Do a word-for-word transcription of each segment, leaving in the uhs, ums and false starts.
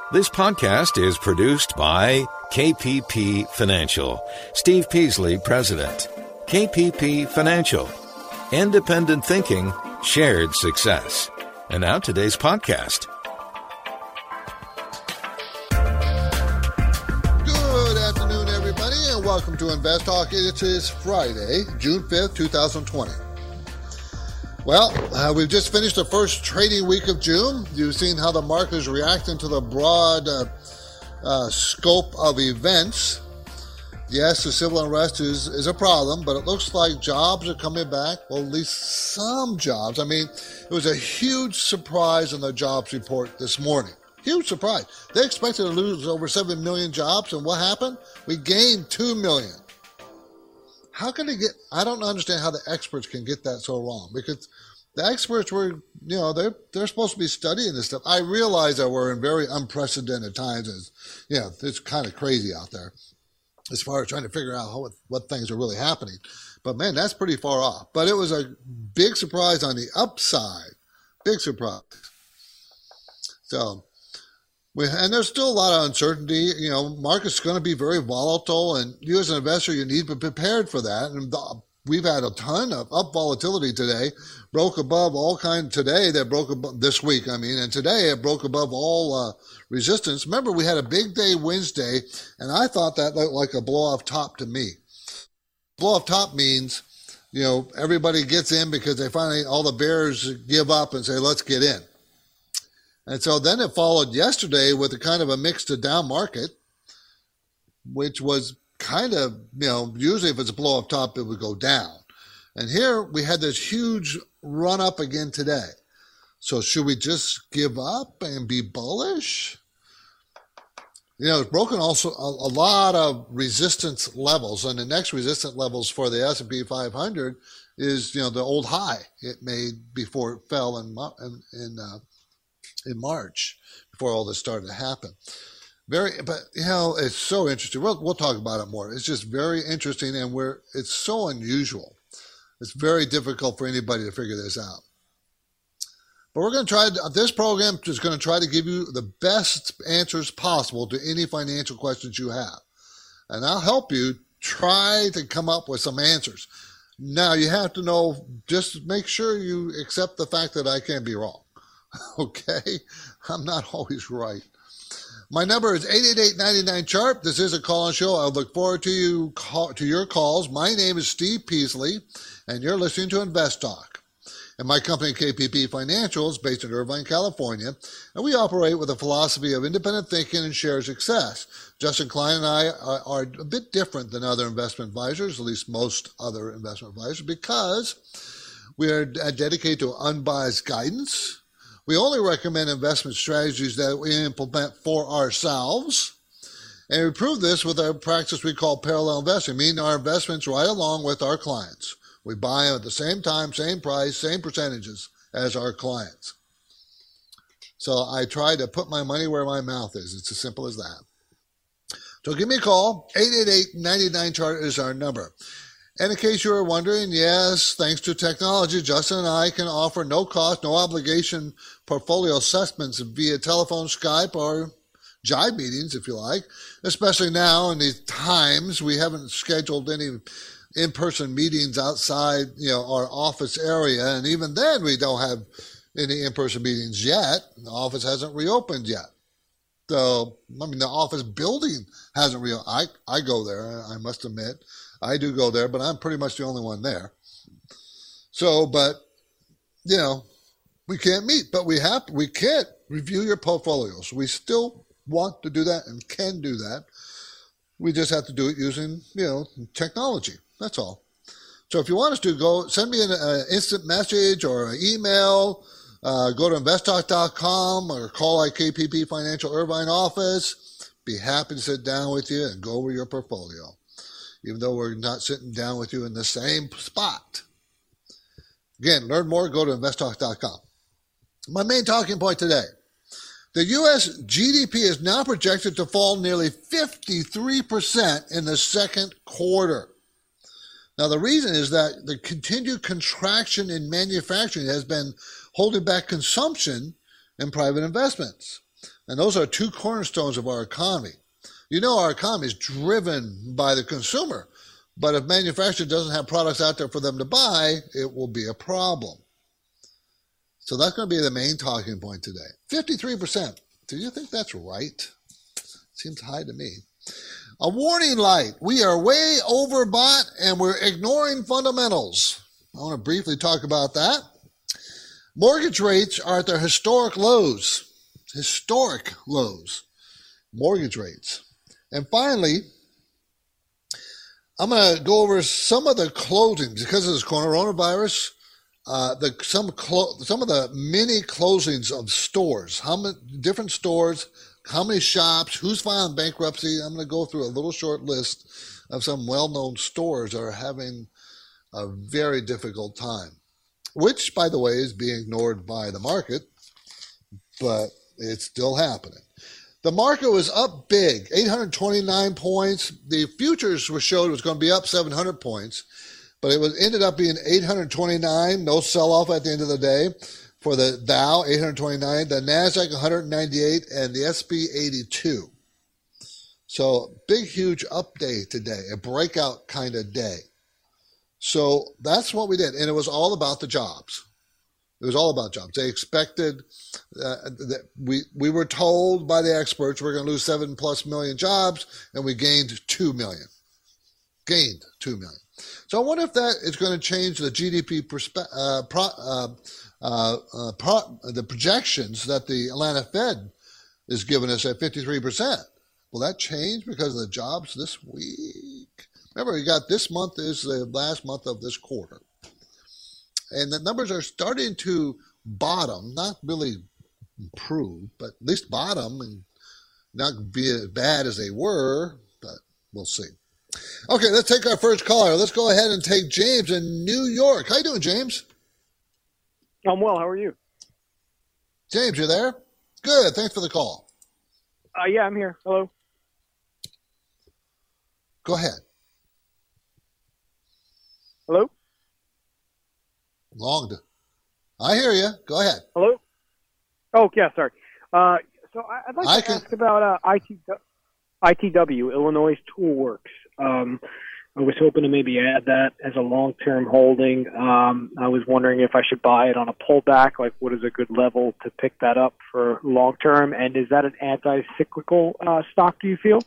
This podcast is produced by K P P Financial. Steve Peasley, President. K P P Financial. Independent thinking, shared success. And now today's podcast. Good afternoon, everybody, and welcome to Invest Talk. It is Friday, June fifth, twenty twenty. Well, uh, we've just finished the first trading week of June. You've seen how the market is reacting to the broad uh, uh, scope of events. Yes, the civil unrest is, is a problem, but it looks like jobs are coming back. Well, at least some jobs. I mean, it was a huge surprise in the jobs report this morning. Huge surprise. They expected to lose over seven million jobs, and what happened? We gained two million. How can they get, I don't understand how the experts can get that so wrong, because the experts were, you know, they're, they're supposed to be studying this stuff. I realize that we're in very unprecedented times. As, you know, it's kind of crazy out there as far as trying to figure out how, what things are really happening. But man, that's pretty far off. But it was a big surprise on the upside. Big surprise. So, we, and there's still a lot of uncertainty. You know, market's going to be very volatile, and you as an investor, you need to be prepared for that. And the, we've had a ton of up volatility today, broke above all kinds today that broke above this week. I mean, and today it broke above all uh, resistance. Remember, we had a big day Wednesday, and I thought that looked like a blow off top to me. Blow off top means, you know, everybody gets in because they finally, all the bears give up and say, let's get in. And so then it followed yesterday with a kind of a mix to down market, which was kind of, you know, usually if it's a blow off top, it would go down. And here we had this huge run up again today. So should we just give up and be bullish? You know, it's broken also a, a lot of resistance levels, and the next resistance levels for the S and P five hundred is, you know, the old high it made before it fell in, in, in uh, in March, before all this started to happen. Very, but you know, it's so interesting. We'll we'll talk about it more. It's just very interesting, and we're it's so unusual. It's very difficult for anybody to figure this out. But we're going to try. This program is going to try to give you the best answers possible to any financial questions you have, and I'll help you try to come up with some answers. Now you have to know. Just make sure you accept the fact that I can be wrong. Okay, I'm not always right. My number is eight eight eight, nine nine, C H A R T. This is a call-in show. I look forward to you call, to your calls. My name is Steve Peasley, and you're listening to Invest Talk. And my company, K P P Financial, is based in Irvine, California, and we operate with a philosophy of independent thinking and shared success. Justin Klein and I are, are a bit different than other investment advisors, at least most other investment advisors, because we are dedicated to unbiased guidance. We only recommend investment strategies that we implement for ourselves. And we prove this with our practice we call parallel investing, meaning our investments right along with our clients. We buy them at the same time, same price, same percentages as our clients. So I try to put my money where my mouth is. It's as simple as that. So give me a call. eight eight eight, nine nine, C H A R T is our number. And in case you were wondering, yes, thanks to technology, Justin and I can offer no cost, no obligation portfolio assessments via telephone, Skype, or Jive meetings, if you like. Especially now in these times, we haven't scheduled any in-person meetings outside, you know, our office area. And even then, we don't have any in-person meetings yet. The office hasn't reopened yet. So, I mean, the office building hasn't reopened. I, I go there, I must admit. I do go there, but I'm pretty much the only one there. So, but, you know, we can't meet, but we have, we can't review your portfolios. We still want to do that and can do that. We just have to do it using, you know, technology. That's all. So if you want us to, go send me an uh, instant message or an email. Uh, go to invest talk dot com or call our K P P Financial Irvine office. Be happy to sit down with you and go over your portfolio, even though we're not sitting down with you in the same spot. Again, learn more, go to invest talk dot com. My main talking point today. The U S G D P is now projected to fall nearly fifty-three percent in the second quarter. Now, the reason is that the continued contraction in manufacturing has been holding back consumption and private investments. And those are two cornerstones of our economy. You know, our economy is driven by the consumer. But if manufacturer doesn't have products out there for them to buy, it will be a problem. So that's going to be the main talking point today. fifty-three percent. Do you think that's right? Seems high to me. A warning light. We are way overbought and we're ignoring fundamentals. I want to briefly talk about that. Mortgage rates are at their historic lows. Historic lows. Mortgage rates. And finally, I'm going to go over some of the closings because of this coronavirus. Uh, the some clo- some of the many closings of stores, how many different stores, how many shops, who's filing bankruptcy. I'm going to go through a little short list of some well-known stores that are having a very difficult time, which, by the way, is being ignored by the market, but it's still happening. The market was up big, eight hundred twenty-nine points. The futures were showed it was going to be up seven hundred points. But it was ended up being eight hundred twenty-nine, no sell-off at the end of the day. For the Dow, eight hundred twenty-nine, the NASDAQ, one hundred ninety-eight, and the S and P, eighty-two. So big, huge up day today, a breakout kind of day. So that's what we did. And it was all about the jobs. It was all about jobs. They expected, uh, that we, we were told by the experts we're going to lose seven plus million jobs, and we gained two million. Gained two million. So I wonder if that is going to change the G D P perspe- uh, pro, uh, uh, uh, pro, the projections that the Atlanta Fed is giving us at fifty-three percent. Will that change because of the jobs this week? Remember, you got this month is the last month of this quarter. And the numbers are starting to bottom, not really improve, but at least bottom and not be as bad as they were, but we'll see. Okay, let's take our first caller. Let's go ahead and take James in New York. How you doing, James? I'm well. How are you? James, you there? Good. Thanks for the call. Uh, yeah, I'm here. Hello. Go ahead. Hello? Long. To... I hear you. Go ahead. Hello? Oh, yeah, sorry. Uh, so I, I'd like I to can... ask about uh, I T, I T W, Illinois Toolworks. Um, I was hoping to maybe add that as a long-term holding. Um, I was wondering if I should buy it on a pullback. Like, what is a good level to pick that up for long-term? And is that an anti-cyclical uh, stock, do you feel?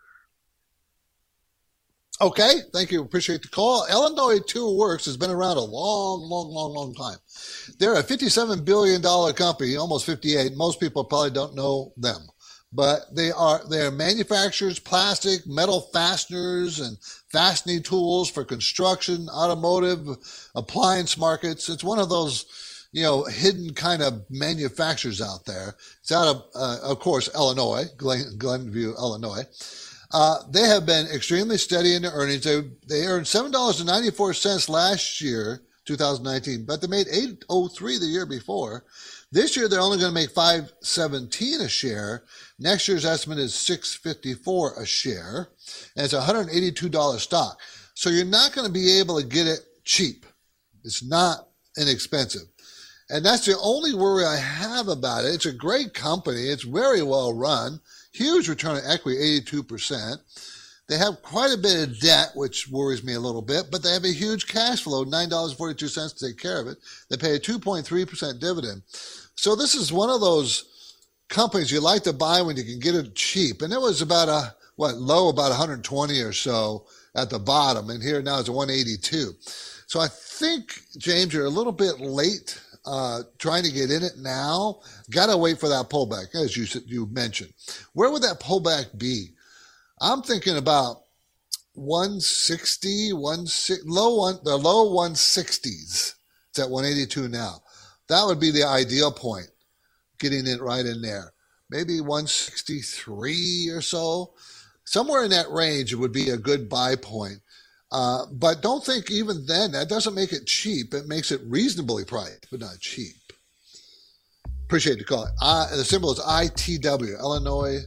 Okay, thank you. Appreciate the call. Illinois Toolworks has been around a long, long, long, long time. They're a fifty-seven billion dollars company, almost fifty-eight. Most people probably don't know them. But they are they're manufacturers, plastic, metal fasteners, and fastening tools for construction, automotive, appliance markets. It's one of those, you know, hidden kind of manufacturers out there. It's out of, uh, of course, Illinois, Glen, Glenview, Illinois. Uh, they have been extremely steady in their earnings. They they earned seven dollars and ninety-four cents last year, two thousand nineteen, but they made eight oh three the year before. This year, they're only going to make five seventeen a share. Next year's estimate is six fifty-four a share, and it's a one hundred eighty-two dollars stock. So you're not going to be able to get it cheap. It's not inexpensive. And that's the only worry I have about it. It's a great company. It's very well run. Huge return on equity, eighty-two percent. They have quite a bit of debt, which worries me a little bit, but they have a huge cash flow, nine dollars and forty-two cents to take care of it. They pay a two point three percent dividend. So this is one of those companies you like to buy when you can get it cheap. And it was about a, what, low about one hundred twenty or so at the bottom. And here now it's a one eighty-two. So I think, James, you're a little bit late uh, trying to get in it now. Got to wait for that pullback, as you you mentioned. Where would that pullback be? I'm thinking about one sixty, one low one, the low one sixties. It's at one eighty-two now. That would be the ideal point, getting it right in there. Maybe one sixty-three or so. Somewhere in that range would be a good buy point. Uh, but don't think even then, that doesn't make it cheap. It makes it reasonably priced, but not cheap. Appreciate the call. Uh, the symbol is I T W, Illinois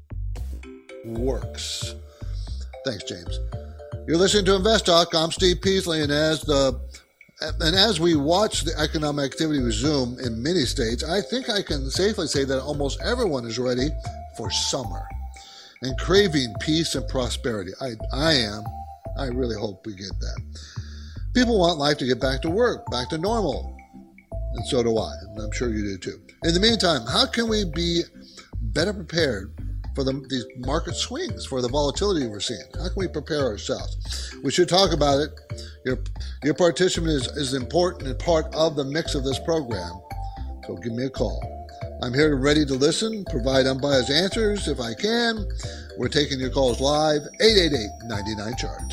Works. Thanks, James. You're listening to Invest Talk. I'm Steve Peasley, and as the And as we watch the economic activity resume in many states, I think I can safely say that almost everyone is ready for summer and craving peace and prosperity. I, I am. I really hope we get that. People want life to get back to work, back to normal. And so do I. And I'm sure you do too. In the meantime, how can we be better prepared for the, these market swings, for the volatility we're seeing? How can we prepare ourselves? We should talk about it. Your, your participation is, is important and part of the mix of this program. So give me a call. I'm here ready to listen, provide unbiased answers if I can. We're taking your calls live, eight eight eight, nine nine, C H A R T.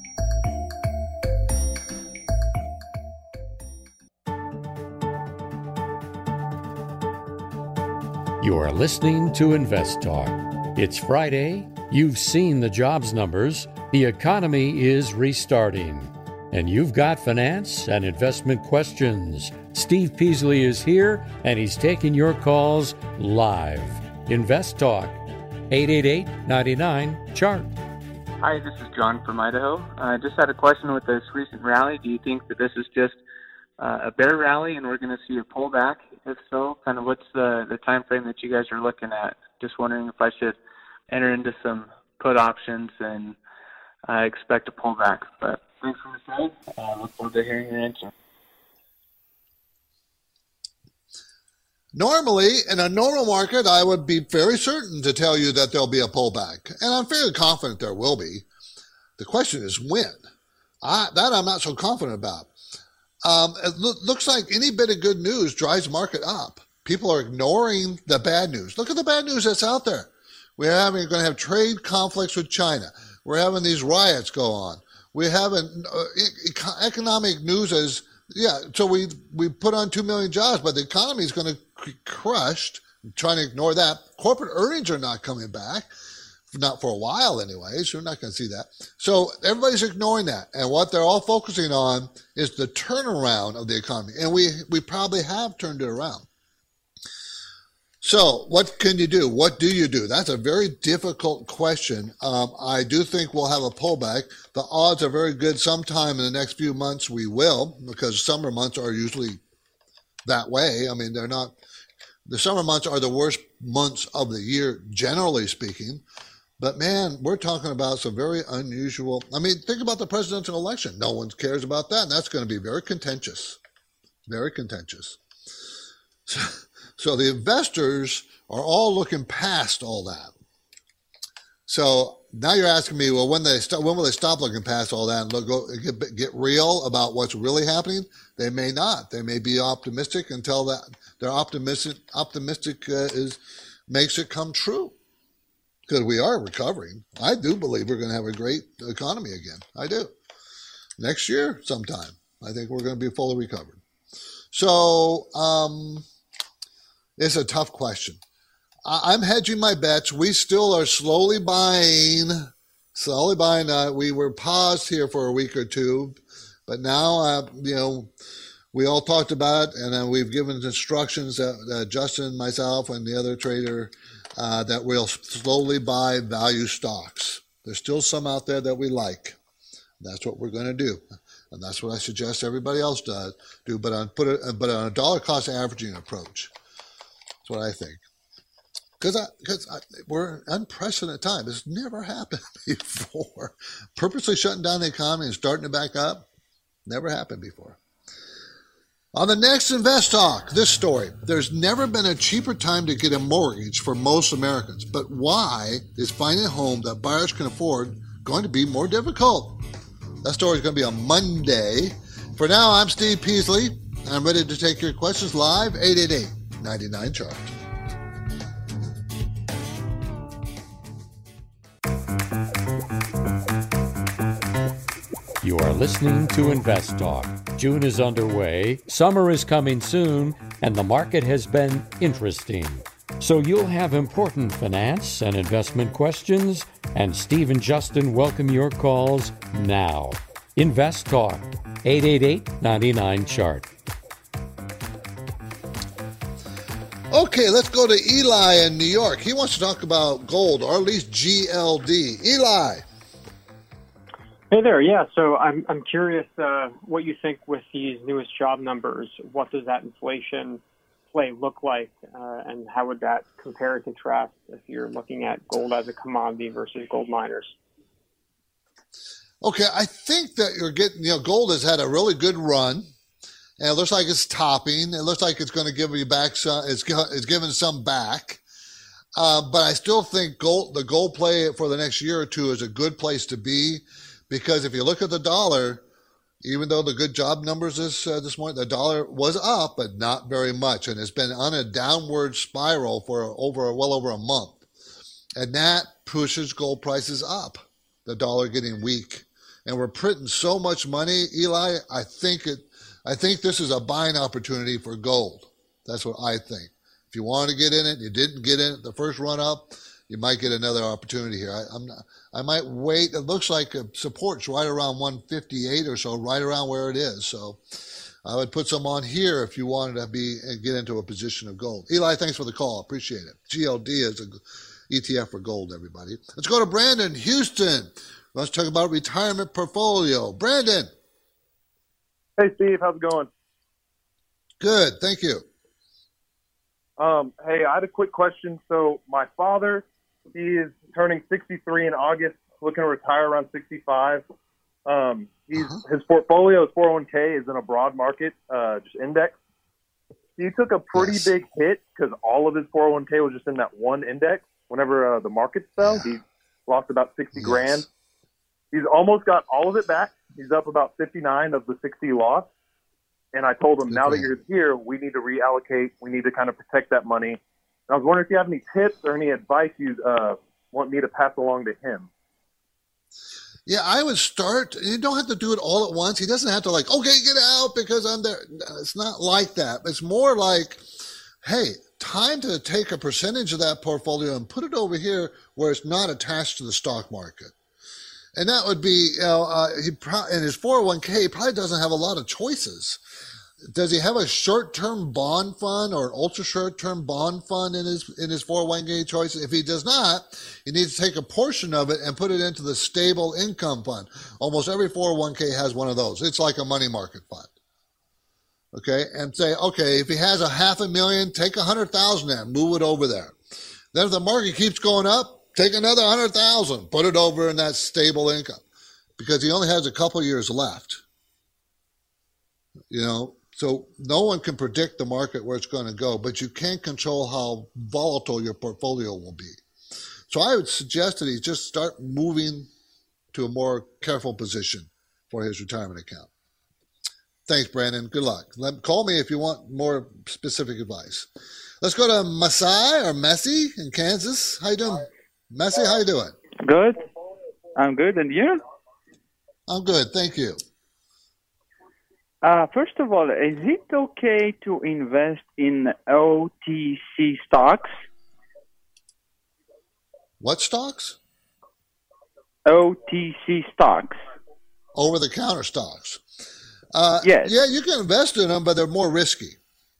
You are listening to Invest Talk. It's Friday. You've seen the jobs numbers. The economy is restarting. And you've got finance and investment questions. Steve Peasley is here, and he's taking your calls live. Invest Talk, eight eight eight, nine nine, C H A R T. Hi, this is John from Idaho. I uh, just had a question with this recent rally. Do you think that this is just uh, a bear rally and we're going to see a pullback? If so, kind of what's the, the time frame that you guys are looking at? Just wondering if I should enter into some put options and uh, expect a pullback. But thanks for the time. I uh, look forward to hearing your answer. Normally, in a normal market, I would be very certain to tell you that there'll be a pullback. And I'm fairly confident there will be. The question is when. I, that I'm not so confident about. Um, it lo- looks like any bit of good news drives market up. People are ignoring the bad news. Look at the bad news that's out there. We're having, going to have trade conflicts with China. We're having these riots go on. We're having uh, e- economic news as, yeah, so we we put on two million jobs, but the economy is going to be crushed. I'm trying to ignore that. Corporate earnings are not coming back. Not for a while anyway, so you're not going to see that. So everybody's ignoring that. And what they're all focusing on is the turnaround of the economy. And we, we probably have turned it around. So what can you do? What do you do? That's a very difficult question. Um, I do think we'll have a pullback. The odds are very good. Sometime in the next few months we will, because summer months are usually that way. I mean, they're not, the summer months are the worst months of the year, generally speaking. But man, we're talking about some very unusual, I mean, think about the presidential election. No one cares about that. And that's going to be very contentious, very contentious. So, so the investors are all looking past all that. So now you're asking me, well, when they st- when will they stop looking past all that and look, go, get, get real about what's really happening? They may not. They may be optimistic until that their optimistic optimistic uh, is makes it come true. Because we are recovering. I do believe we're going to have a great economy again. I do. Next year, sometime, I think we're going to be fully recovered. So um, it's a tough question. I- I'm hedging my bets. We still are slowly buying, slowly buying. Uh, we were paused here for a week or two, but now, uh, you know, we all talked about it, and uh, we've given instructions that uh, Justin, myself, and the other trader Uh, that we'll slowly buy value stocks. There's still some out there that we like. That's what we're going to do, and that's what I suggest everybody else does do. But on put it, but on a dollar cost averaging approach. That's what I think. Because because we're in unprecedented time. It's never happened before. Purposely shutting down the economy and starting it back up, never happened before. On the next Invest Talk, this story. There's never been a cheaper time to get a mortgage for most Americans. But why is finding a home that buyers can afford going to be more difficult? That story is going to be on Monday. For now, I'm Steve Peasley. I'm ready to take your questions live, eight eight eight, nine nine, C H A R T. You are listening to Invest Talk. June is underway, summer is coming soon, and the market has been interesting. So you'll have important finance and investment questions, and Steve and Justin welcome your calls now. Invest Talk, eight eight eight, nine nine, C H A R T. Okay, let's go to Eli in New York. He wants to talk about gold, or at least G L D. Eli. Hey there. Yeah, so I'm I'm curious uh, what you think with these newest job numbers. What does that inflation play look like, uh, and how would that compare and contrast if you're looking at gold as a commodity versus gold miners? Okay, I think that you're getting, you know, gold has had a really good run, and it looks like it's topping. It looks like it's going to give you back some, it's, it's giving some back. Uh, but I still think gold, the gold play for the next year or two is a good place to be, because if you look at the dollar, even though the good job numbers this uh, this morning, the dollar was up, but not very much, and it's been on a downward spiral for over well over a month, and that pushes gold prices up. The dollar getting weak, and we're printing so much money, Eli. I think it. I think this is a buying opportunity for gold. That's what I think. If you want to get in it, you didn't get in it the first run up, you might get another opportunity here. I, I'm not, I might wait. It looks like support's right around one fifty-eight or so, right around where it is. So I would put some on here if you wanted to be and get into a position of gold. Eli, thanks for the call. Appreciate it. G L D is an E T F for gold, everybody. Let's go to Brandon, Houston. Let's talk about retirement portfolio. Brandon. Hey, Steve. How's it going? Good. Thank you. Um, hey, I had a quick question. So my father, he is turning sixty-three in August, looking to retire around sixty-five. Um, he's, uh-huh. His portfolio, his four oh one k is in a broad market, uh, just index. He took a pretty yes. big hit because all of his four oh one k was just in that one index. Whenever uh, the markets fell, yeah. he lost about sixty yes. grand. He's almost got all of it back. He's up about fifty-nine of the sixty lost. And I told him, Good now that you're here, we need to reallocate. We need to kind of protect that money. And I was wondering if you have any tips or any advice you uh, want me to pass along to him. Yeah, I would start. You don't have to do it all at once. He doesn't have to like, okay, get out because I'm there. It's not like that. It's more like, hey, time to take a percentage of that portfolio and put it over here where it's not attached to the stock market. And that would be, you know, uh, he pro- in his four oh one k, he probably doesn't have a lot of choices. Does he have a short-term bond fund or an ultra-short-term bond fund in his in his four oh one k choices? If he does not, he needs to take a portion of it and put it into the stable income fund. Almost every four oh one k has one of those. It's like a money market fund. Okay, and say, okay, if he has a half a million, take a hundred thousand and move it over there. Then if the market keeps going up, take another hundred thousand, put it over in that stable income, because he only has a couple years left. You know, so no one can predict the market where it's going to go, but you can control how volatile your portfolio will be. So I would suggest that he just start moving to a more careful position for his retirement account. Thanks, Brandon. Good luck. Let, call me if you want more specific advice. Let's go to Masai or Messi in Kansas. How you doing? Messi, how you doing? Good. I'm good. And you? I'm good. Thank you. Uh, first of all, is it okay to invest in O T C stocks? What stocks? O T C stocks. Over-the-counter stocks. Uh, yes. Yeah, you can invest in them, but they're more risky.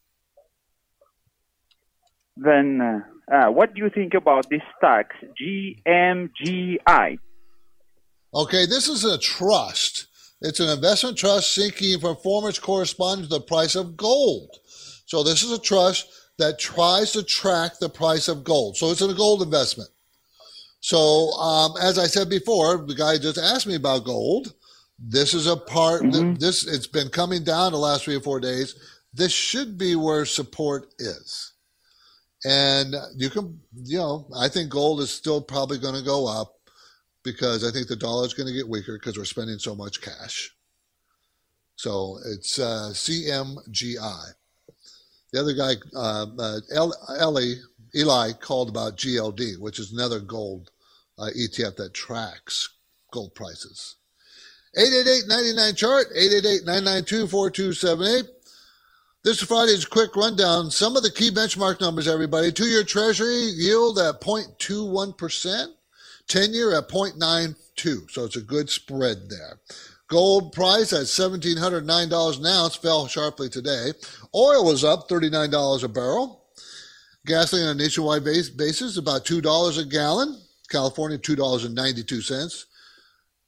Then uh, uh, what do you think about these stocks? G M G I. Okay, this is a trust. It's an investment trust seeking performance corresponding to the price of gold. So this is a trust that tries to track the price of gold. So it's a gold investment. So um, as I said before, the guy just asked me about gold. This is a part, mm-hmm. this it's been coming down the last three or four days. This should be where support is. And you can, you know, I think gold is still probably going to go up, because I think the dollar is going to get weaker because we're spending so much cash. So it's uh, C M G I. The other guy, uh, uh, Ellie, Eli, called about G L D, which is another gold uh, E T F that tracks gold prices. eight eight eight, nine nine, chart, eight eight eight, nine nine two, four two seven eight. This is Friday's quick rundown. Some of the key benchmark numbers, everybody. Two-year Treasury yield at zero point two one percent. ten-year at zero point nine two, so it's a good spread there. Gold price at one thousand seven hundred nine dollars an ounce, fell sharply today. Oil was up thirty-nine dollars a barrel. Gasoline on a nationwide basis, about two dollars a gallon. California, two dollars and ninety-two cents.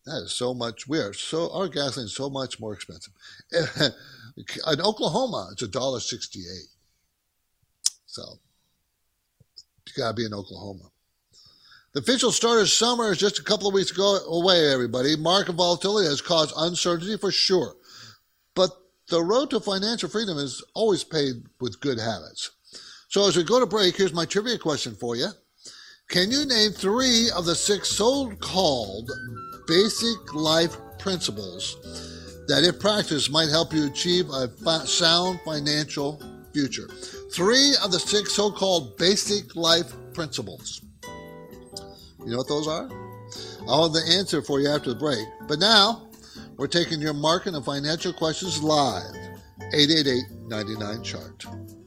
That is so much. We are so our gasoline is so much more expensive. In Oklahoma, it's a dollar sixty-eight. So you gotta be in Oklahoma. The official start of summer is just a couple of weeks ago away. Everybody, market volatility has caused uncertainty for sure, but the road to financial freedom is always paved with good habits. So as we go to break, here's my trivia question for you. Can you name three of the six so-called basic life principles that, if practiced, might help you achieve a sound financial future? Three of the six so-called basic life principles. You know what those are? I'll have the answer for you after the break. But now, we're taking your market and financial questions live. eight eight eight, nine nine, chart.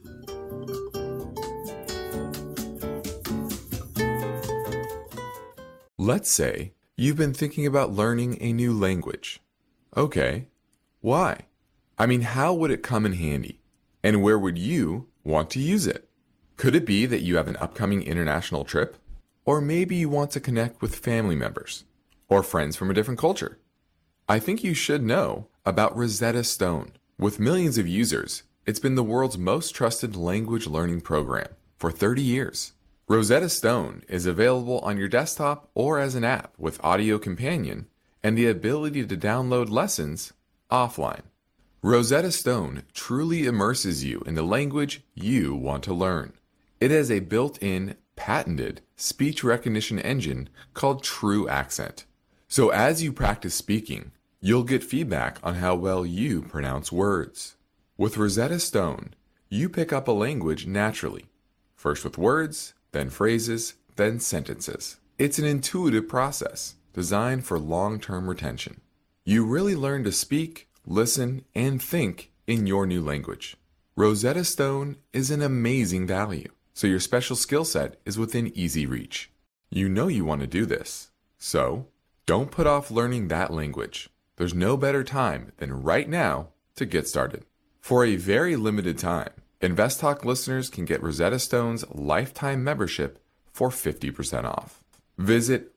Let's say you've been thinking about learning a new language. Okay, why? I mean, how would it come in handy? And where would you want to use it? Could it be that you have an upcoming international trip? Or maybe you want to connect with family members or friends from a different culture? I think you should know about Rosetta Stone. With millions of users, it's been the world's most trusted language learning program for thirty years. Rosetta Stone is available on your desktop or as an app with Audio Companion and the ability to download lessons offline. Rosetta Stone truly immerses you in the language you want to learn. It has a built-in, patented speech recognition engine called True Accent. So as you practice speaking, you'll get feedback on how well you pronounce words. With Rosetta Stone, you pick up a language naturally, first with words, then phrases, then sentences. It's an intuitive process designed for long-term retention. You really learn to speak, listen, and think in your new language. Rosetta Stone is an amazing value, so your special skill set is within easy reach. You know you want to do this, so don't put off learning that language. There's no better time than right now to get started. For a very limited time, InvestTalk listeners can get Rosetta Stone's lifetime membership for fifty percent off. Visit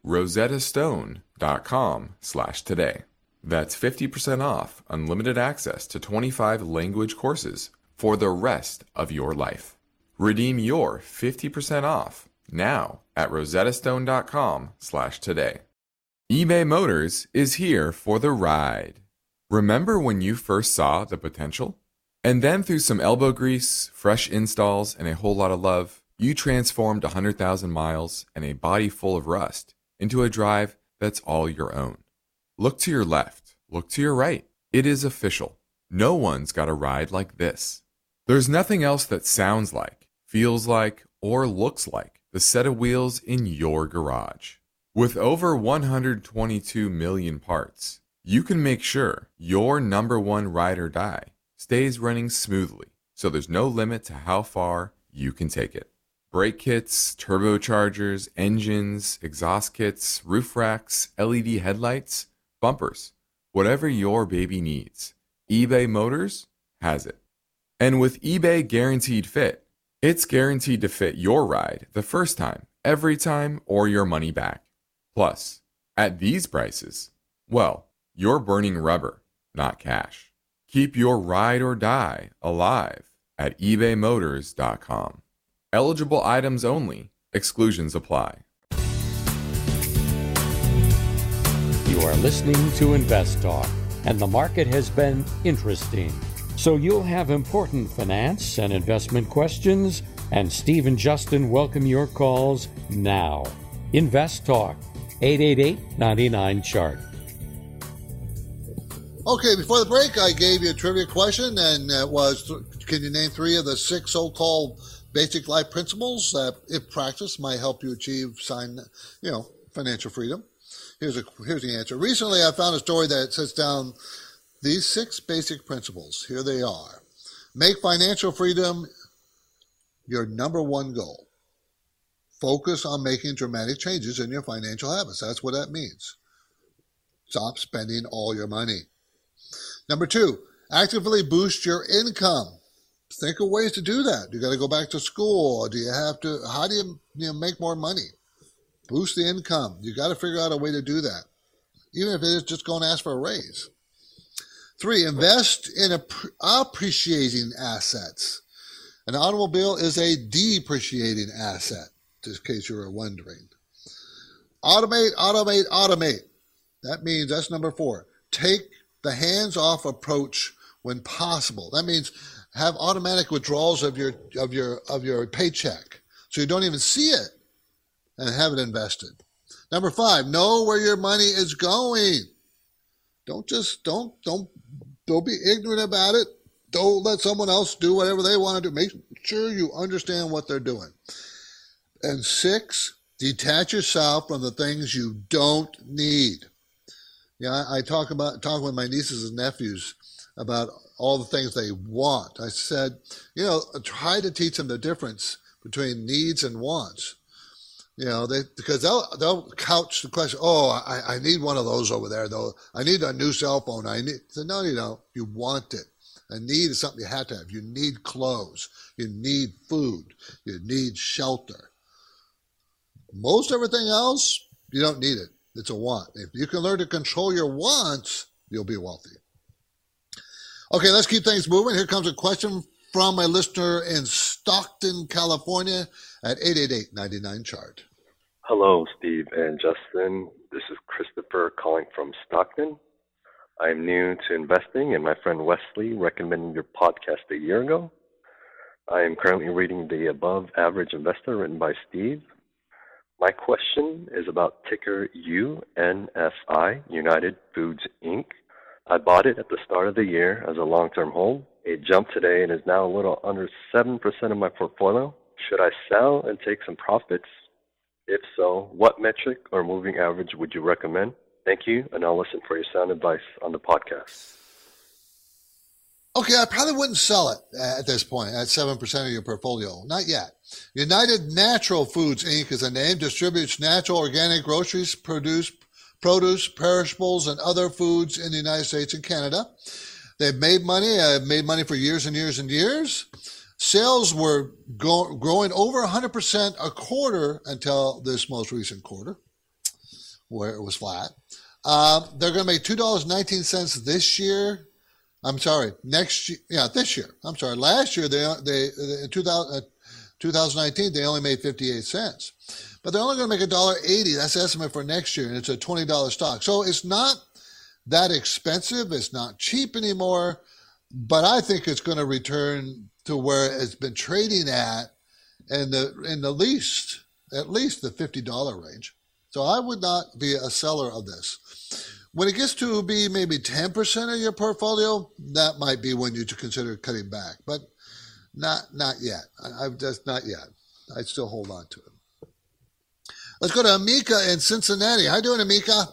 rosettastone.com slash today. That's fifty percent off unlimited access to twenty-five language courses for the rest of your life. Redeem your fifty percent off now at rosettastone.com slash today. eBay Motors is here for the ride. Remember when you first saw the potential? And then through some elbow grease, fresh installs, and a whole lot of love, you transformed one hundred thousand miles and a body full of rust into a drive that's all your own. Look to your left. Look to your right. It is official. No one's got a ride like this. There's nothing else that sounds like, feels like, or looks like the set of wheels in your garage. With over one hundred twenty-two million parts, you can make sure your number one ride or die stays running smoothly, so there's no limit to how far you can take it. Brake kits, turbochargers, engines, exhaust kits, roof racks, L E D headlights, bumpers, whatever your baby needs, eBay Motors has it. And with eBay Guaranteed Fit, it's guaranteed to fit your ride the first time, every time, or your money back. Plus, at these prices, well, you're burning rubber, not cash. Keep your ride or die alive at ebay motors dot com. Eligible items only. Exclusions apply. You are listening to Invest Talk, and the market has been interesting. So you'll have important finance and investment questions, and Steve and Justin welcome your calls now. Invest Talk, eight eight eight, nine nine, chart. Okay, before the break, I gave you a trivia question, and it was, can you name three of the six so-called basic life principles that, if practiced, might help you achieve, sign, you know, financial freedom? Here's a here's the answer. Recently, I found a story that sets down these six basic principles. Here they are. Make financial freedom your number one goal. Focus on making dramatic changes in your financial habits. That's what that means. Stop spending all your money. Number two, actively boost your income. Think of ways to do that. You got to go back to school. Do you have to, how do you, you know, make more money? Boost the income. You got to figure out a way to do that. even if it is just going to ask for a raise. Three, invest in appreciating assets. An automobile is a depreciating asset, just in case you were wondering. Automate, automate, automate. That means, that's number four. Take the hands-off approach when possible. That means have automatic withdrawals of your of your of your paycheck, so you don't even see it, and have it invested. Number five, know where your money is going. Don't just don't don't don't be ignorant about it. Don't let someone else do whatever they want to do. Make sure you understand what they're doing. And six, detach yourself from the things you don't need. Yeah, I, I talk about talk with my nieces and nephews about all the things they want. I said, you know, try to teach them the difference between needs and wants. You know, they because they'll they'll couch the question, oh, I, I need one of those over there, though. I need a new cell phone. I need. I said, no, you don't. You want it. A need is something you have to have. You need clothes. You need food. You need shelter. Most everything else, you don't need it. It's a want. If you can learn to control your wants, you'll be wealthy. Okay, let's keep things moving. Here comes a question from a listener in Stockton, California at eight eight eight, nine nine, chart. Hello, Steve and Justin. This is Christopher calling from Stockton. I'm new to investing, and my friend Wesley recommended your podcast a year ago. I am currently reading The Above Average Investor written by Steve. My question is about ticker U N S I, United Foods, Incorporated. I bought it at the start of the year as a long-term hold. It jumped today and is now a little under seven percent of my portfolio. Should I sell and take some profits? If so, what metric or moving average would you recommend? Thank you, and I'll listen for your sound advice on the podcast. Okay, I probably wouldn't sell it at this point at seven percent of your portfolio. Not yet. United Natural Foods, Incorporated is a name, distributes natural organic groceries, produce, produce, perishables, and other foods in the United States and Canada. They've made money, uh, made money for years and years and years. Sales were go- growing over one hundred percent a quarter until this most recent quarter, where it was flat. Uh, they're going to make two dollars and nineteen cents this year. I'm sorry, next year. Yeah, this year. I'm sorry. Last year, they they in two thousand, uh, twenty nineteen, they only made fifty-eight cents. But they're only going to make one dollar eighty. That's the estimate for next year, and it's a twenty dollars stock. So it's not that expensive. It's not cheap anymore. But I think it's going to return to where it's been trading at in the in the least, at least the fifty dollars range. So I would not be a seller of this. When it gets to be maybe ten percent of your portfolio, that might be when you to consider cutting back, but not not yet. I, I've just not yet. I'd still hold on to it. Let's go to Amika in Cincinnati. How you doing, Amika?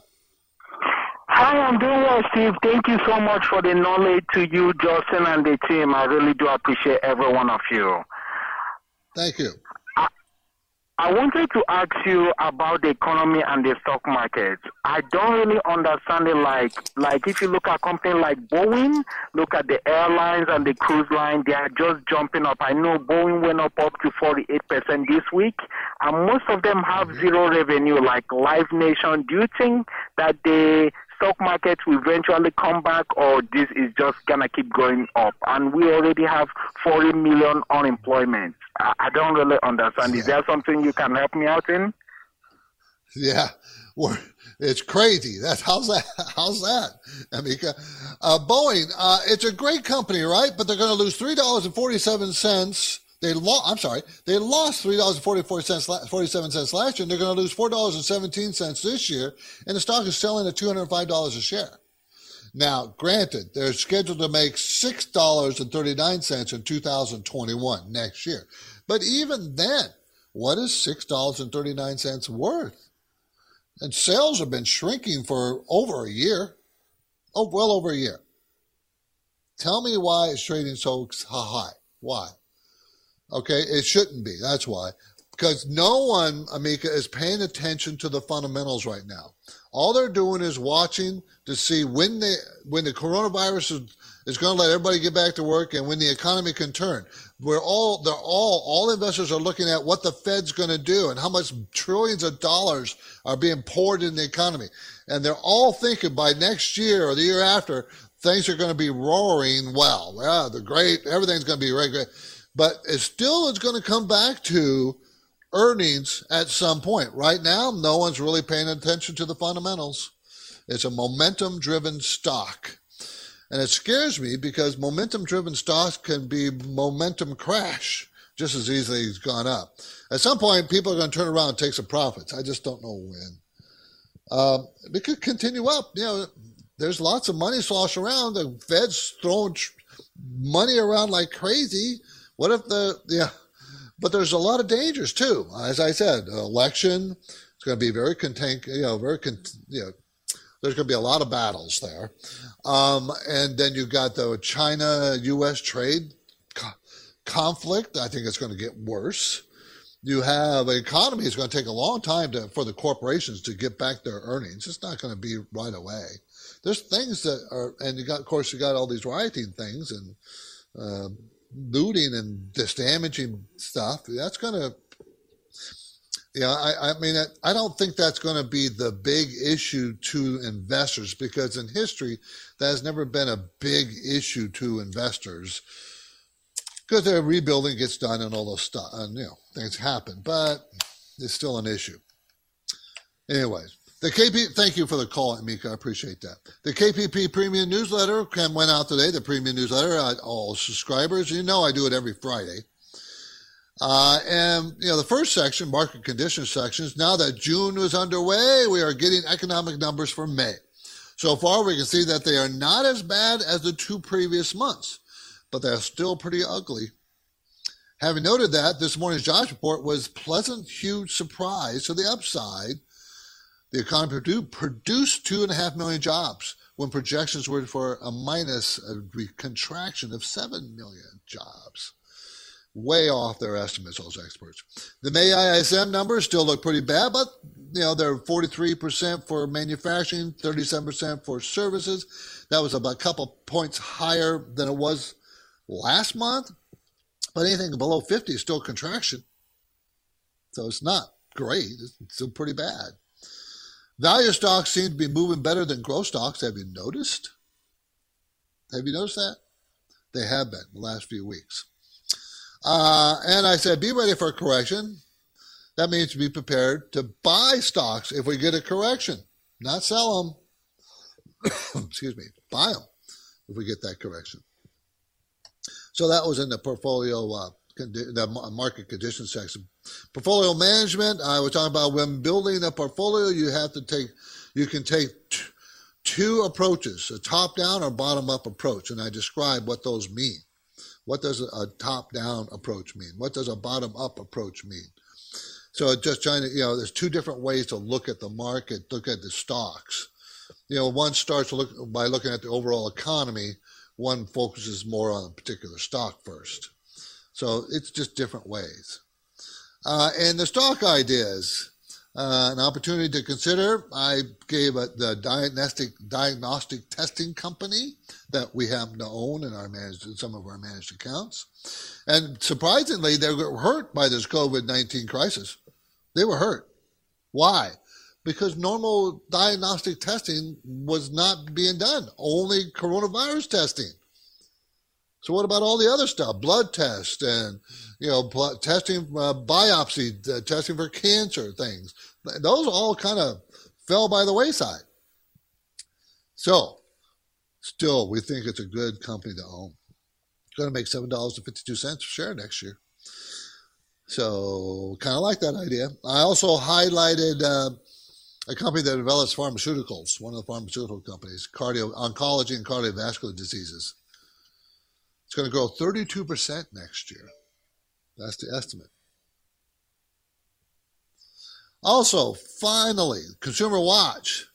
Hi, I'm doing well, Steve. Thank you so much for the knowledge to you, Justin, and the team. I really do appreciate every one of you. Thank you. I, I wanted to ask you about the economy and the stock market. I don't really understand it like, like if you look at companies like Boeing, look at the airlines and the cruise line, they are just jumping up. I know Boeing went up up to forty-eight percent this week, and most of them have zero revenue, like Live Nation. Do you think that the stock market will eventually come back, or this is just going to keep going up? And we already have forty million unemployment. I, I don't really understand. Yeah. Is there something you can help me out in? Yeah, well, it's crazy. That's how's that? How's that, Amika? Uh, Boeing, uh, it's a great company, right? But they're going to lose three dollars and forty-seven cents. They lost. I'm sorry, they lost three dollars and forty-four cents, forty-seven cents last year, and they're going to lose four dollars and seventeen cents this year. And the stock is selling at two hundred five dollars a share. Now, granted, they're scheduled to make six dollars and thirty-nine cents in two thousand twenty-one next year. But even then, what is six dollars and thirty-nine cents worth? And sales have been shrinking for over a year. Oh, well over a year. Tell me why it's trading so high. Why? Okay, it shouldn't be. That's why. because no one, Amika, is paying attention to the fundamentals right now. All they're doing is watching to see when they when the coronavirus is, is going to let everybody get back to work and when the economy can turn. We're all they're all all investors are looking at what the Fed's going to do and how much trillions of dollars are being poured in the economy, and they're all thinking by next year or the year after things are going to be roaring well. Yeah, they're great. Everything's going to be very great, but it still is going to come back to earnings at some point. Right now, no one's really paying attention to the fundamentals. It's a momentum-driven stock. And it scares me because momentum-driven stocks can be momentum crash just as easily as gone up. At some point, people are going to turn around and take some profits. I just don't know when. Um, it could continue up. You know, there's lots of money sloshing around. The Fed's throwing tr- money around like crazy. What if the, yeah, but there's a lot of dangers too. As I said, election, it's going to be very contained, you know, very, con- you know, there's going to be a lot of battles there. Um, and then you've got the China-U S trade co- conflict. I think it's going to get worse. You have an economy that's going to take a long time to, for the corporations to get back their earnings. It's not going to be right away. There's things that are, and you got, of course, you got all these rioting things and uh, looting and disdamaging stuff. That's going to, yeah, I, I mean, I don't think that's going to be the big issue to investors because in history, that has never been a big issue to investors because their rebuilding gets done and all those stuff, and you know, things happen, but it's still an issue. Anyways, the K P, thank you for the call, Amika. I appreciate that. The K P P Premium Newsletter went out today, the Premium Newsletter, uh, all subscribers. You know I do it every Friday. Uh, and, you know, the first section, market conditions sections, now that June is underway, we are getting economic numbers for May. So far, we can see that they are not as bad as the two previous months, but they're still pretty ugly. Having noted that, this morning's jobs report was pleasant, huge surprise to the upside. The economy produced two and a half million jobs when projections were for a minus, a contraction of seven million jobs. Way off their estimates, those experts. The May I S M numbers still look pretty bad, but you know they're forty-three percent for manufacturing, thirty-seven percent for services. That was about a couple points higher than it was last month, but anything below fifty is still contraction. So it's not great. It's still pretty bad. Value stocks seem to be moving better than growth stocks. Have you noticed? Have you noticed that? They have been the last few weeks. Uh, and I said, be ready for a correction. That means to be prepared to buy stocks if we get a correction, not sell them. Excuse me, buy them if we get that correction. So that was in the portfolio, uh, condi- the market conditions section. Portfolio management, I was talking about when building a portfolio, you have to take, you can take t- two approaches, a top-down or bottom-up approach, and I described what those mean. What does a top-down approach mean? What does a bottom-up approach mean? So just trying to, you know, there's two different ways to look at the market, look at the stocks. You know, one starts to look by looking at the overall economy. One focuses more on a particular stock first. So it's just different ways. Uh, and the stock ideas, uh, an opportunity to consider. I gave a, the diagnostic diagnostic testing company that we happen to own in our managed, in some of our managed accounts. And surprisingly, they were hurt by this COVID nineteen crisis. They were hurt. Why? Because normal diagnostic testing was not being done, only coronavirus testing. So what about all the other stuff? Blood tests and, you know, blood testing, uh, biopsy, uh, testing for cancer things. Those all kind of fell by the wayside. So, still, we think it's a good company to own. It's going to make seven dollars and fifty-two cents a share next year. So, kind of like that idea. I also highlighted uh, a company that develops pharmaceuticals, one of the pharmaceutical companies, cardio, oncology and cardiovascular diseases. It's going to grow thirty-two percent next year. That's the estimate. Also, finally, Consumer Watch.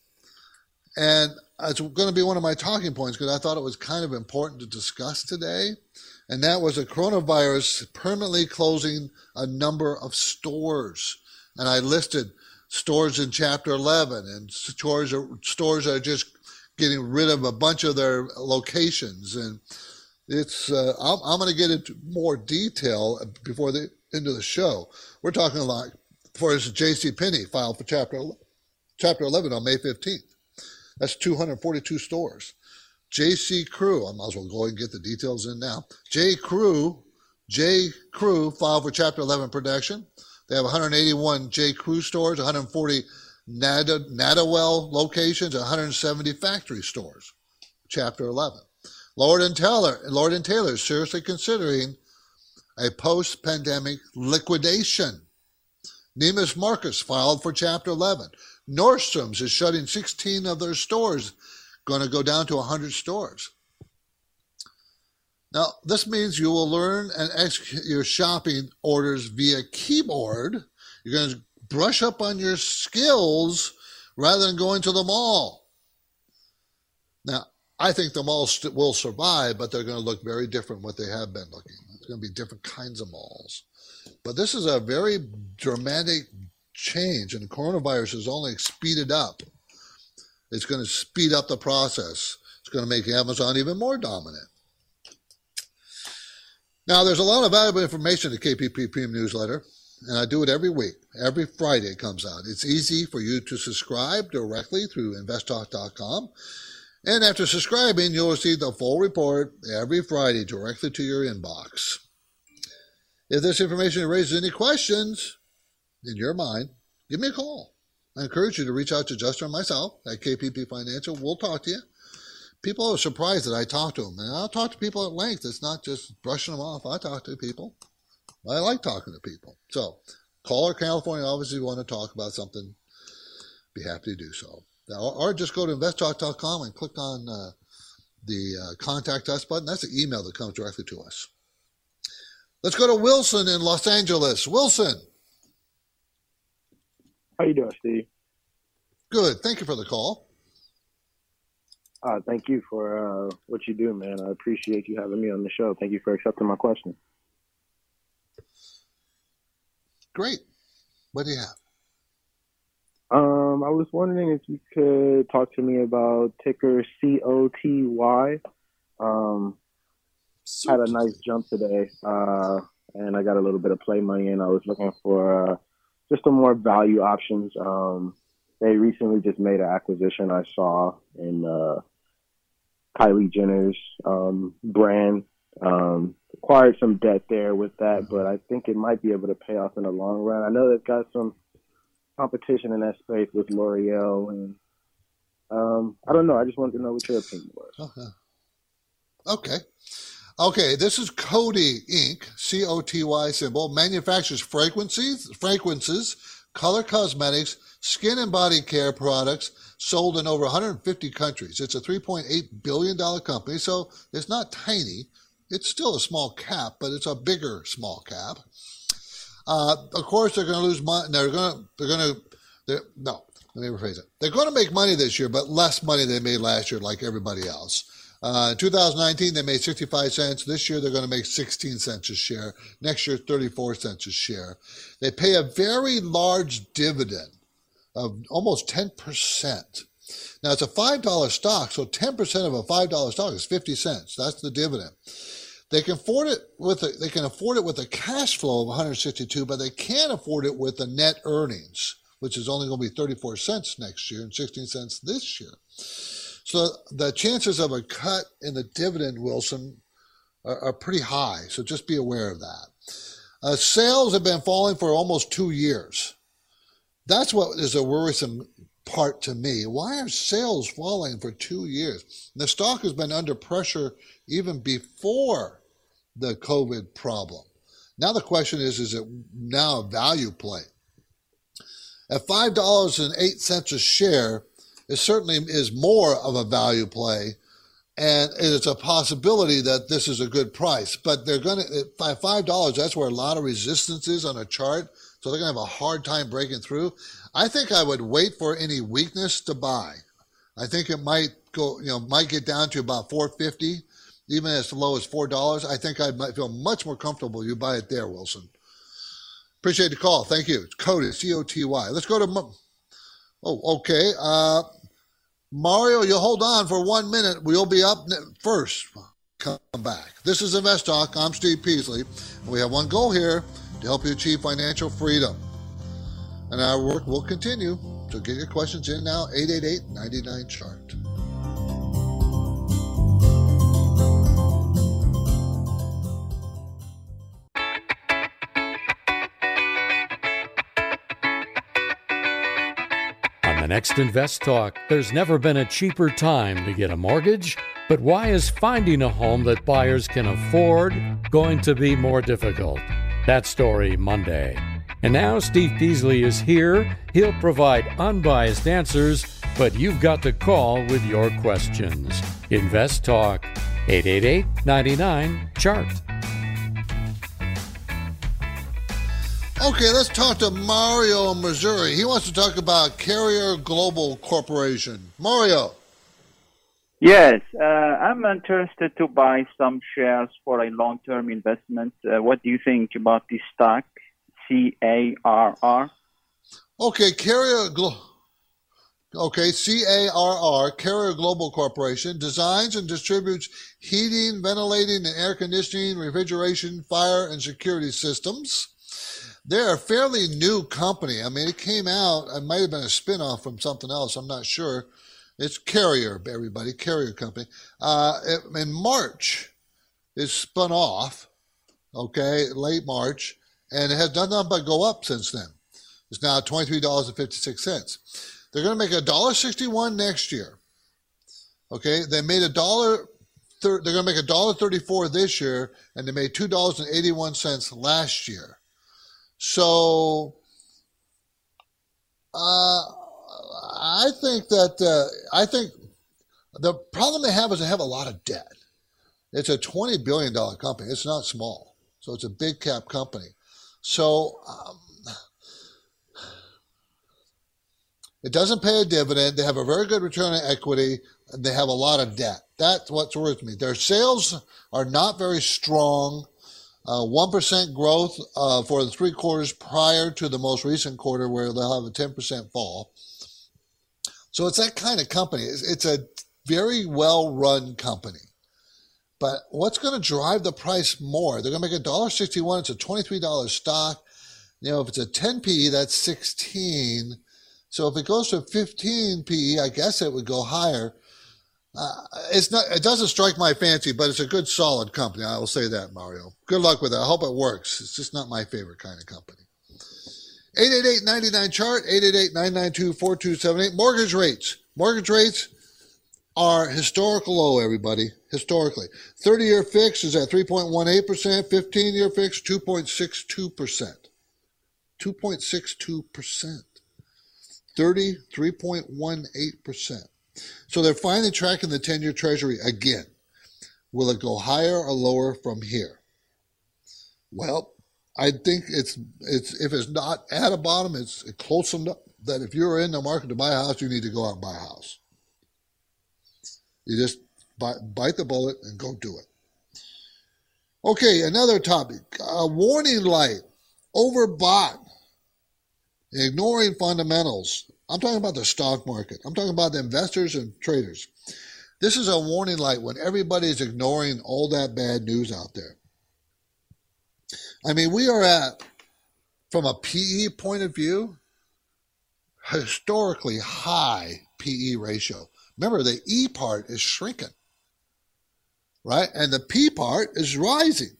And it's going to be one of my talking points because I thought it was kind of important to discuss today. and that was the coronavirus permanently closing a number of stores. And I listed stores in Chapter eleven, and stores are, stores are just getting rid of a bunch of their locations. And it's uh, I'm, I'm going to get into more detail before the end of the show. We're talking like, for instance, JCPenney filed for Chapter Chapter eleven on May fifteenth. That's two hundred forty-two stores. J C. Crew, I might as well go and get the details in now. J. Crew, J. Crew filed for Chapter eleven protection. They have one hundred eighty-one J. Crew stores, one hundred forty Nada, Nadawell locations, one hundred seventy factory stores. Chapter eleven. Lord and Taylor, Lord and Taylor is seriously considering a post-pandemic liquidation. Neiman Marcus filed for Chapter eleven. Nordstrom's is shutting sixteen of their stores, going to go down to one hundred stores. Now, this means you will learn and execute your shopping orders via keyboard. You're going to brush up on your skills rather than going to the mall. Now, I think the malls st- will survive, but they're going to look very different what they have been looking. It's going to be different kinds of malls. But this is a very dramatic change, and the coronavirus has only speeded up. It's going to speed up the process. It's going to make Amazon even more dominant. Now, there's a lot of valuable information in the K P P Premium Newsletter, and I do it every week. Every Friday it comes out. It's easy for you to subscribe directly through invest talk dot com. And after subscribing, you'll receive the full report every Friday directly to your inbox. If this information raises any questions in your mind, give me a call. I encourage you to reach out to Justin or myself at K P P Financial. We'll talk to you. People are surprised that I talk to them. And I'll talk to people at length. It's not just brushing them off. I talk to people. I like talking to people. So call our California office if you want to talk about something. Be happy to do so. Or, or just go to invest talk dot com and click on uh, the uh, Contact Us button. That's the email that comes directly to us. Let's go to Wilson in Los Angeles. Wilson. How you doing, Steve? Good. Thank you for the call. Uh, thank you for uh, what you do, man. I appreciate you having me on the show. Thank you for accepting my question. Great. What do you have? Um, I was wondering if you could talk to me about ticker C O T Y. Um, had a nice jump today, uh, and I got a little bit of play money in. I was looking for uh, just some more value options. Um, they recently just made an acquisition I saw in uh, Kylie Jenner's um, brand. Um, acquired some debt there with that, but I think it might be able to pay off in the long run. I know they've got some competition in that space with L'Oreal, and um, I don't know. I just wanted to know what your opinion was. Okay. Okay. Okay, this is Coty Incorporated, C O T Y symbol, manufactures fragrances, fragrances, color cosmetics, skin and body care products sold in over one hundred fifty countries. It's a three point eight billion dollars company, so it's not tiny. It's still a small cap, but it's a bigger small cap. Uh, of course, they're going to lose money. They're going to, they're going to, no, let me rephrase it. They're going to make money this year, but less money than they made last year, like everybody else. Uh, in two thousand nineteen, they made sixty-five cents. This year, they're going to make sixteen cents a share. Next year, thirty-four cents a share. They pay a very large dividend of almost ten percent. Now, it's a five dollar stock, so ten percent of a five dollar stock is fifty cents. That's the dividend. They can afford it with a, they can afford it with a cash flow of one hundred sixty-two, but they can't afford it with the net earnings, which is only going to be thirty-four cents next year and sixteen cents this year. So the chances of a cut in the dividend, Wilson, are, are pretty high. So just be aware of that. Uh, sales have been falling for almost two years. That's what is a worrisome part to me. Why are sales falling for two years? The stock has been under pressure even before the COVID problem. Now the question is, is it now a value play? At five dollars and eight cents a share, it certainly is more of a value play, and it's a possibility that this is a good price. But they're going to, at five dollars, that's where a lot of resistance is on a chart, so they're going to have a hard time breaking through. I think I would wait for any weakness to buy. I think it might go, you know, might get down to about four fifty. even as low as four dollars, I think I might feel much more comfortable you buy it there, Wilson. Appreciate the call. Thank you. Code is C O T Y. Let's go to, oh, okay. Uh, Mario, you'll hold on for one minute. We'll be up first. Come back. This is Invest Talk. I'm Steve Peasley. We have one goal here to help you achieve financial freedom. And our work will continue. So get your questions in now, eight eight eight, nine nine, chart. On the next Invest Talk, there's never been a cheaper time to get a mortgage, but why is finding a home that buyers can afford going to be more difficult? That story Monday. And now Steve Peasley is here. He'll provide unbiased answers, but you've got to call with your questions. Invest Talk, eight eight eight, nine nine, chart. Okay, let's talk to Mario in Missouri. He wants to talk about Carrier Global Corporation. Mario. Yes, uh, I'm interested to buy some shares for a long-term investment. Uh, what do you think about this stock? C A R R. Okay, Carrier Glo- Okay, C A R R, Carrier Global Corporation, designs and distributes heating, ventilating, and air conditioning, refrigeration, fire, and security systems. They're a fairly new company. I mean, it came out, it might have been a spinoff from something else, I'm not sure. It's Carrier, everybody, Carrier Company. Uh, in March, it spun off, okay, late March, and it has done nothing but go up since then. It's now twenty-three dollars and fifty-six cents. They're going to make one dollar and sixty-one cents next year. Okay, they made a dollar. They're going to make one dollar and thirty-four cents this year, and they made two dollars and eighty-one cents last year. So, uh, I think that uh, I think the problem they have is they have a lot of debt. It's a twenty billion dollars company. It's not small, so it's a big cap company. So um, it doesn't pay a dividend. They have a very good return on equity, and they have a lot of debt. That's what's worth me. Their sales are not very strong. Uh, one percent growth uh, for the three quarters prior to the most recent quarter where they'll have a ten percent fall. So it's that kind of company. It's, it's a very well-run company. But what's going to drive the price more? They're going to make one dollar and sixty-one cents. It's a twenty-three dollars stock. You know, if it's a ten P E, that's sixteen. So if it goes to fifteen P E, I guess it would go higher. Uh, it's not. It doesn't strike my fancy, but it's a good, solid company. I will say that, Mario. Good luck with it. I hope it works. It's just not my favorite kind of company. eight eight eight, nine nine, chart, eight eight eight, nine nine two, four two seven eight. Mortgage rates. Mortgage rates are historical low, everybody, historically. thirty-year fix is at three point one eight percent, fifteen-year fix, two point six two percent. two point six two percent. thirty, three point one eight percent. So they're finally tracking the ten-year Treasury again. Will it go higher or lower from here? Well, I think it's it's if it's not at a bottom, it's close enough that if you're in the market to buy a house, you need to go out and buy a house. You just buy, bite the bullet and go do it. Okay, another topic. A warning light. Overbought. Ignoring fundamentals. I'm talking about the stock market. I'm talking about the investors and traders. This is a warning light when everybody's ignoring all that bad news out there. I mean, we are at, from a P E point of view, historically high P E ratio. Remember, the E part is shrinking, right? And the P part is rising.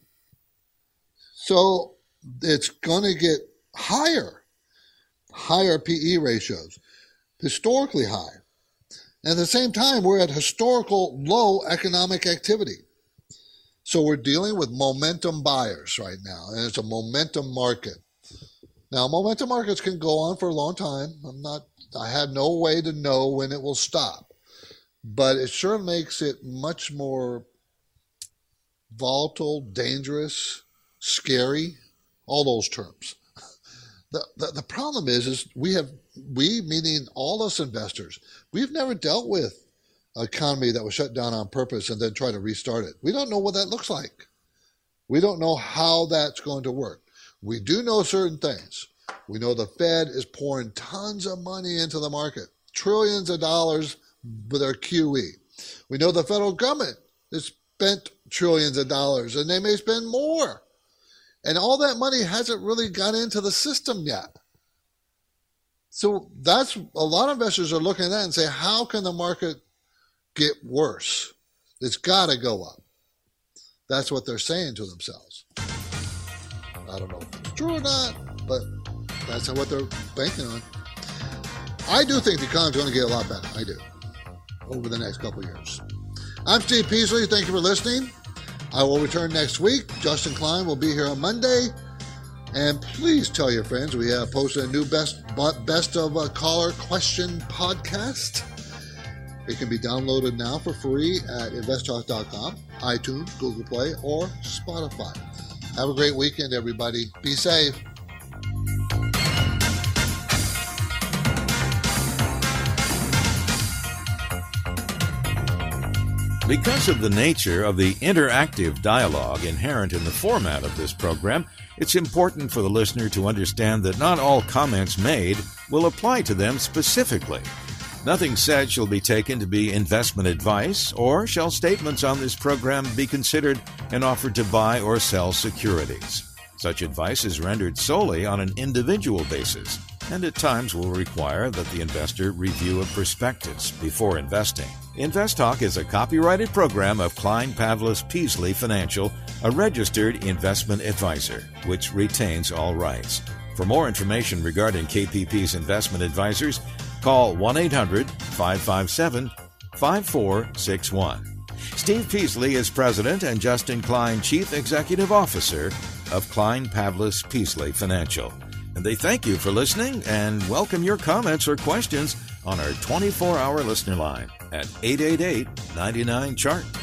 So it's going to get higher, higher P E ratios, historically high. And at the same time, we're at historical low economic activity. So we're dealing with momentum buyers right now, and it's a momentum market. Now, momentum markets can go on for a long time. I'm not, I have no way to know when it will stop. But it sure makes it much more volatile, dangerous, scary, all those terms. The, the, the problem is, is we have, we, meaning all us investors, we've never dealt with economy that was shut down on purpose and then try to restart it. We don't know what that looks like. We don't know how that's going to work. We do know certain things. We know the Fed is pouring tons of money into the market, trillions of dollars with their Q E. We know the federal government has spent trillions of dollars, and they may spend more. And all that money hasn't really got into the system yet. So that's a lot of investors are looking at that and say, how can the market get worse? It's got to go up. That's what they're saying to themselves. I don't know if it's true or not, but that's what they're banking on. I do think the economy's going to get a lot better. I do. Over the next couple of years. I'm Steve Peasley. Thank you for listening. I will return next week. Justin Klein will be here on Monday. And please tell your friends we have posted a new Best Best of a Caller Question podcast. It can be downloaded now for free at invest talk dot com, iTunes, Google Play, or Spotify. Have a great weekend, everybody. Be safe. Because of the nature of the interactive dialogue inherent in the format of this program, it's important for the listener to understand that not all comments made will apply to them specifically. Nothing said shall be taken to be investment advice, or shall statements on this program be considered an offer to buy or sell securities. Such advice is rendered solely on an individual basis, and at times will require that the investor review a prospectus before investing. InvestTalk is a copyrighted program of Klein Pavlis Peasley Financial, a registered investment advisor, which retains all rights. For more information regarding K P P's investment advisors, call one eight hundred five five seven five four six one. Steve Peasley is President and Justin Klein Chief Executive Officer of Klein Pavlis Peasley Financial. And they thank you for listening and welcome your comments or questions on our twenty-four hour listener line at eight eight eight, nine nine, C H A R T.